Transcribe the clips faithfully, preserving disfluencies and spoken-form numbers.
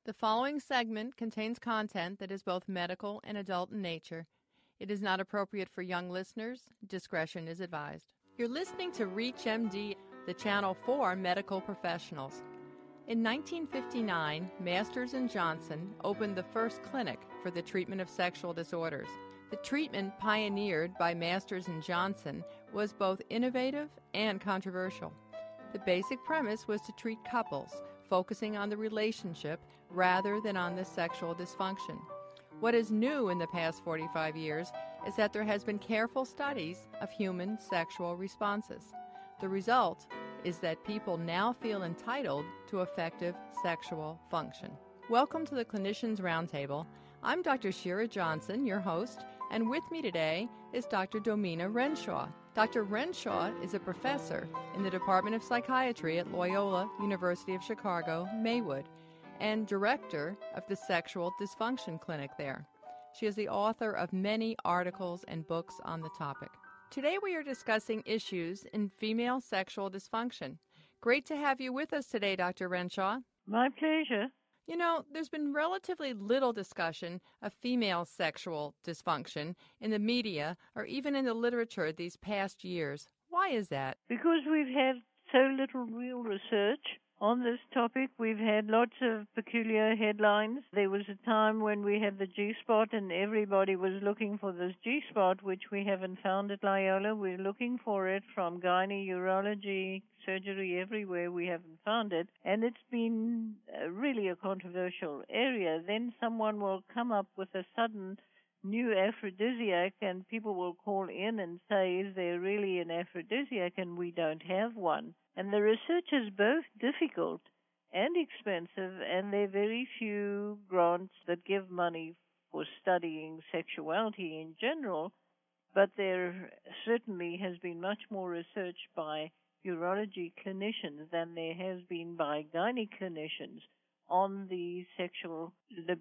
The following segment contains content that is both medical and adult in nature. It is not appropriate for young listeners. Discretion is advised. You're listening to ReachMD, the channel for medical professionals. In nineteen fifty-nine, Masters and Johnson opened the first clinic for the treatment of sexual disorders. The treatment pioneered by Masters and Johnson was both innovative and controversial. The basic premise was to treat couples, focusing on the relationship rather than on the sexual dysfunction. What is new in the past forty-five years is that there has been careful studies of human sexual responses. The result is that people now feel entitled to effective sexual function. Welcome to the Clinicians Roundtable. I'm Doctor Shira Johnson, your host, and with me today is Doctor Domina Renshaw. Doctor Renshaw is a professor in the Department of Psychiatry at Loyola University of Chicago, Maywood, and director of the Sexual Dysfunction Clinic there. She is the author of many articles and books on the topic. Today we are discussing issues in female sexual dysfunction. Great to have you with us today, Doctor Renshaw. My pleasure. You know, there's been relatively little discussion of female sexual dysfunction in the media or even in the literature these past years. Why is that? Because we've had so little real research on this topic. We've had lots of peculiar headlines. There was a time when we had the G-spot and everybody was looking for this G-spot, which we haven't found at Loyola. We're looking for it from gynae, urology, surgery, everywhere. We haven't found it. And it's been uh, really a controversial area. Then someone will come up with a sudden new aphrodisiac and people will call in and say, is there really an aphrodisiac? And we don't have one. And the research is both difficult and expensive, and there are very few grants that give money for studying sexuality in general, but there certainly has been much more research by urology clinicians than there has been by gynae clinicians on the sexual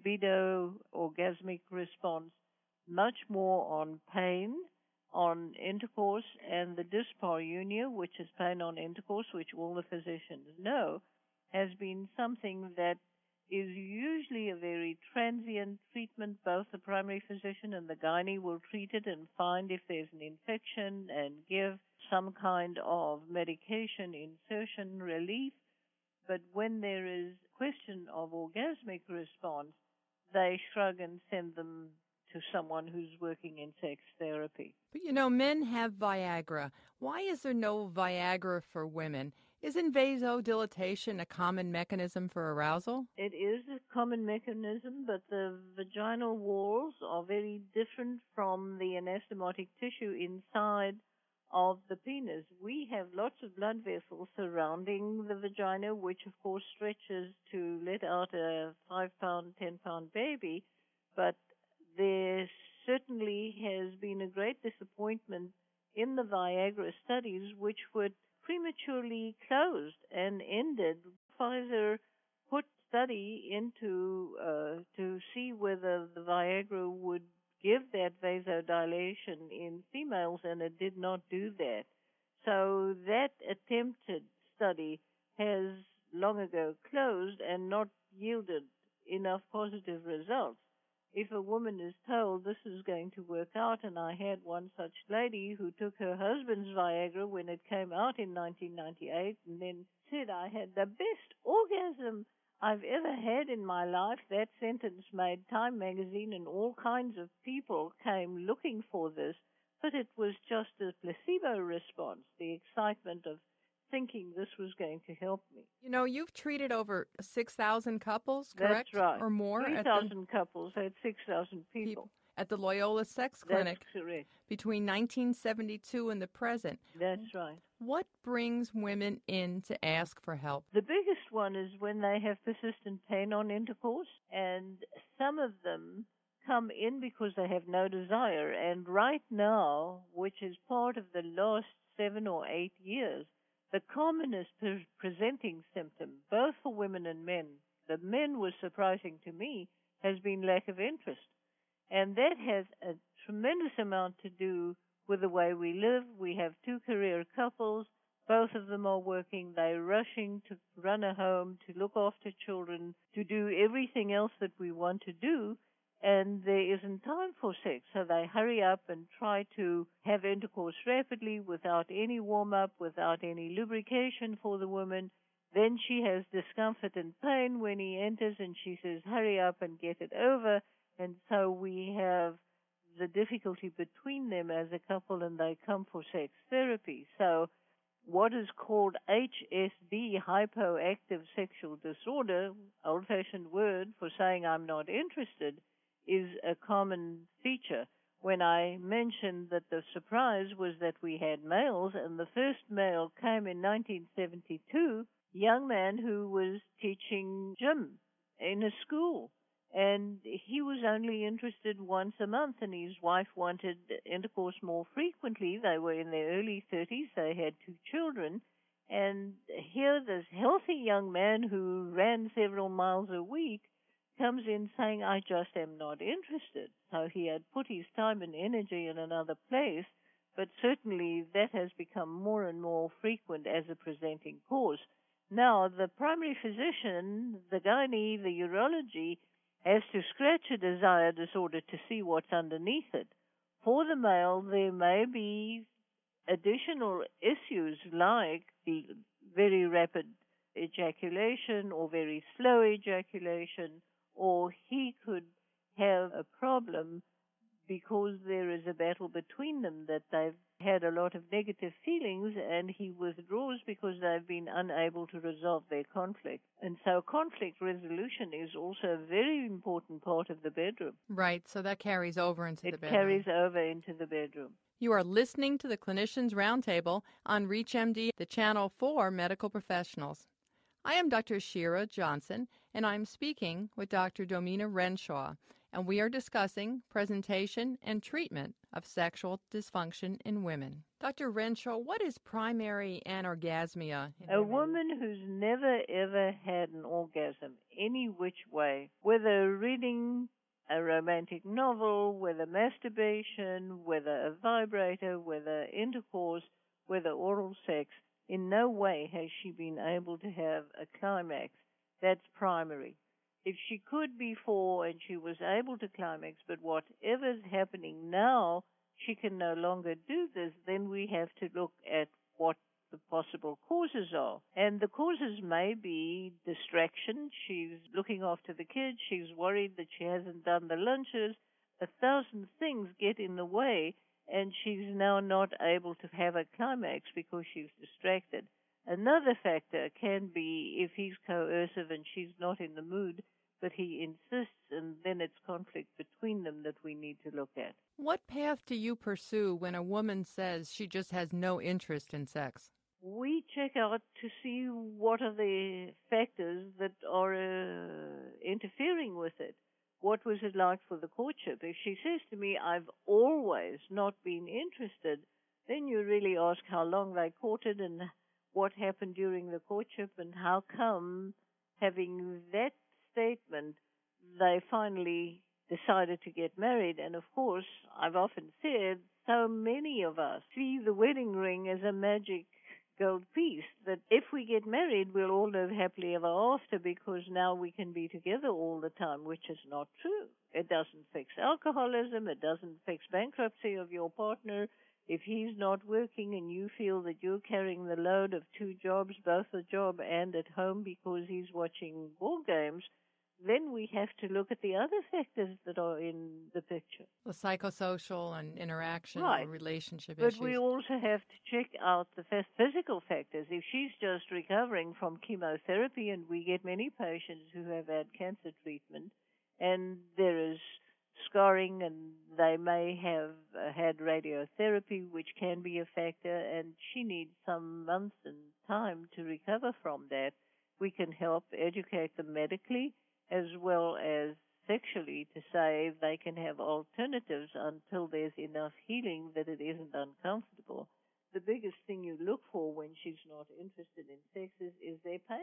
libido orgasmic response, much more on pain, on intercourse, and the dyspareunia, which is pain on intercourse, which all the physicians know, has been something that is usually a very transient treatment. Both the primary physician and the gynae will treat it and find if there's an infection and give some kind of medication, insertion, relief. But when there is question of orgasmic response, they shrug and send them to someone who's working in sex therapy. But you know, men have Viagra. Why is there no Viagra for women? Isn't vasodilatation a common mechanism for arousal? It is a common mechanism, but the vaginal walls are very different from the anastomotic tissue inside of the penis. We have lots of blood vessels surrounding the vagina, which of course stretches to let out a five-pound, ten-pound baby, but there certainly has been a great disappointment in the Viagra studies, which were prematurely closed and ended. Pfizer put study into uh, to see whether the Viagra would give that vasodilation in females, and it did not do that. So that attempted study has long ago closed and not yielded enough positive results. If a woman is told this is going to work out, and I had one such lady who took her husband's Viagra when it came out in nineteen ninety-eight and then said, I had the best orgasm I've ever had in my life. That sentence made Time magazine, and all kinds of people came looking for this, but it was just a placebo response, the excitement of thinking this was going to help me. You know, you've treated over six thousand couples, correct? That's right. Or more? three thousand couples had six thousand people. people. At the Loyola Sex Clinic. That's correct. Between nineteen seventy-two and the present. That's right. What brings women in to ask for help? The biggest one is when they have persistent pain on intercourse, and some of them come in because they have no desire. And right now, which is part of the last seven or eight years, the commonest pre- presenting symptom, both for women and men, the men was surprising to me, has been lack of interest. And that has a tremendous amount to do with the way we live. We have two career couples. Both of them are working. They're rushing to run a home, to look after children, to do everything else that we want to do, and there isn't time for sex. So they hurry up and try to have intercourse rapidly without any warm-up, without any lubrication for the woman. Then she has discomfort and pain when he enters, and she says, hurry up and get it over. And so we have the difficulty between them as a couple, and they come for sex therapy. So what is called H S D, hypoactive sexual disorder, old-fashioned word for saying I'm not interested, is a common feature. When I mentioned that the surprise was that we had males, and the first male came in nineteen seventy-two, young man who was teaching gym in a school. And he was only interested once a month, and his wife wanted intercourse more frequently. They were in their early thirties. They had two children. And here this healthy young man who ran several miles a week comes in saying, I just am not interested. So he had put his time and energy in another place, but certainly that has become more and more frequent as a presenting cause. Now, the primary physician, the gynae, the urology, has to scratch a desire disorder to see what's underneath it. For the male, there may be additional issues like the very rapid ejaculation or very slow ejaculation, or he could have a problem because there is a battle between them, that they've had a lot of negative feelings, and he withdraws because they've been unable to resolve their conflict. And so conflict resolution is also a very important part of the bedroom. Right, so that carries over into it the bedroom. It carries over into the bedroom. You are listening to the Clinicians Roundtable on ReachMD, the channel for medical professionals. I am Doctor Shira Johnson, and I'm speaking with Doctor Domina Renshaw, and we are discussing presentation and treatment of sexual dysfunction in women. Doctor Renshaw, what is primary anorgasmia in A women? woman who's never, ever had an orgasm any which way, whether reading a romantic novel, whether masturbation, whether a vibrator, whether intercourse, whether oral sex, in no way has she been able to have a climax. That's primary. If she could before and she was able to climax, but whatever's happening now, she can no longer do this, then we have to look at what the possible causes are. And the causes may be distraction. She's looking after the kids. She's worried that she hasn't done the lunches. A thousand things get in the way, and she's now not able to have a climax because she's distracted. Another factor can be if he's coercive and she's not in the mood, but he insists, and then it's conflict between them that we need to look at. What path do you pursue when a woman says she just has no interest in sex? We check out to see what are the factors that are uh, interfering with it. What was it like for the courtship? If she says to me, I've always not been interested, then you really ask how long they courted and what happened during the courtship, and how come, having that statement, they finally decided to get married. And of course, I've often said, so many of us see the wedding ring as a magic gold piece, that if we get married, we'll all live happily ever after because now we can be together all the time, which is not true. It doesn't fix alcoholism. It doesn't fix bankruptcy of your partner. If he's not working and you feel that you're carrying the load of two jobs, both a job and at home because he's watching ball games, then we have to look at the other factors that are in the picture. The psychosocial and interaction right. or relationship but issues. But we also have to check out the physical factors. If she's just recovering from chemotherapy, and we get many patients who have had cancer treatment, and there is scarring, and they may have uh, had radiotherapy, which can be a factor, and she needs some months and time to recover from that, we can help educate them medically as well as sexually to say they can have alternatives until there's enough healing that it isn't uncomfortable. The biggest thing you look for when she's not interested in sex is, is their pain.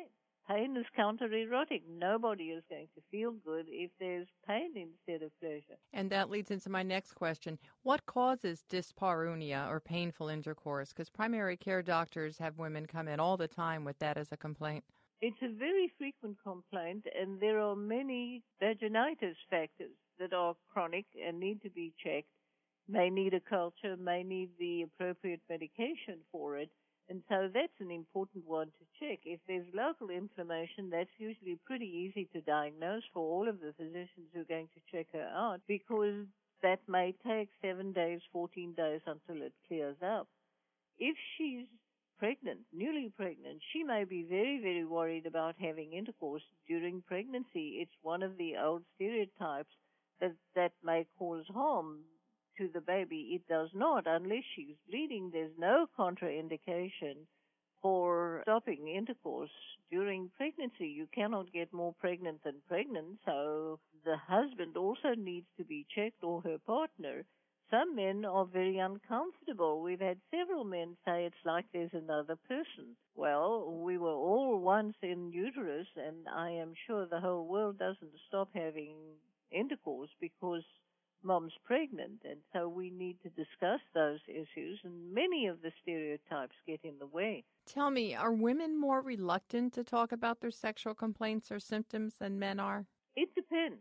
pain is counter-erotic. Nobody is going to feel good if there's pain instead of pleasure. And that leads into my next question. What causes dyspareunia or painful intercourse? Because primary care doctors have women come in all the time with that as a complaint. It's a very frequent complaint, and there are many vaginitis factors that are chronic and need to be checked, may need a culture, may need the appropriate medication for it. And so that's an important one to check. If there's local inflammation, that's usually pretty easy to diagnose for all of the physicians who are going to check her out, because that may take seven days, fourteen days until it clears up. If she's pregnant, newly pregnant, she may be very, very worried about having intercourse during pregnancy. It's one of the old stereotypes that that may cause harm to the baby. It does not. Unless she's bleeding, there's no contraindication for stopping intercourse during pregnancy. You cannot get more pregnant than pregnant, so the husband also needs to be checked, or her partner. Some men are very uncomfortable. We've had several men say it's like there's another person. Well, we were all once in uterus, and I am sure the whole world doesn't stop having intercourse because mom's pregnant, and so we need to discuss those issues, and many of the stereotypes get in the way. Tell me, are women more reluctant to talk about their sexual complaints or symptoms than men are? It depends.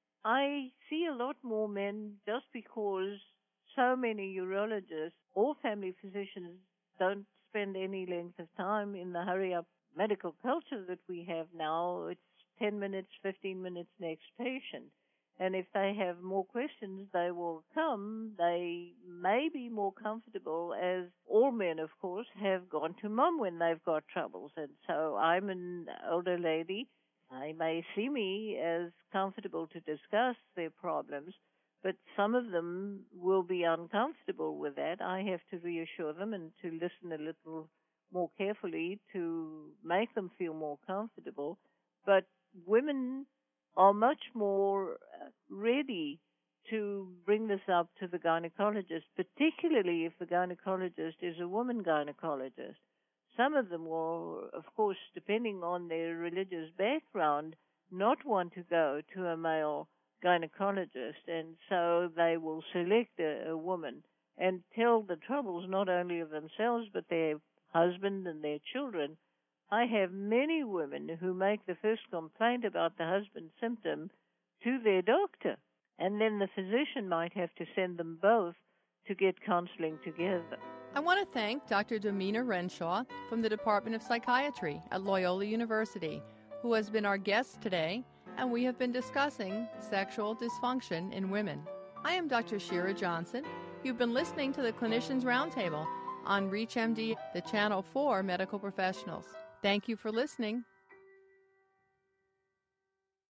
I see a lot more men just because so many urologists or family physicians don't spend any length of time in the hurry-up medical culture that we have now. It's ten minutes, fifteen minutes next patient. And if they have more questions, they will come. They may be more comfortable, as all men, of course, have gone to mom when they've got troubles. And so I'm an older lady. They may see me as comfortable to discuss their problems, but some of them will be uncomfortable with that. I have to reassure them and to listen a little more carefully to make them feel more comfortable. But women are much more ready to bring this up to the gynecologist, particularly if the gynecologist is a woman gynecologist. Some of them will, of course, depending on their religious background, not want to go to a male gynecologist, and so they will select a, a woman and tell the troubles not only of themselves but their husband and their children. I have many women who make the first complaint about the husband's symptom to their doctor, and then the physician might have to send them both to get counseling together. I want to thank Doctor Domina Renshaw from the Department of Psychiatry at Loyola University, who has been our guest today, and we have been discussing sexual dysfunction in women. I am Doctor Shira Johnson. You've been listening to the Clinicians Roundtable on ReachMD, the channel for medical professionals. Thank you for listening.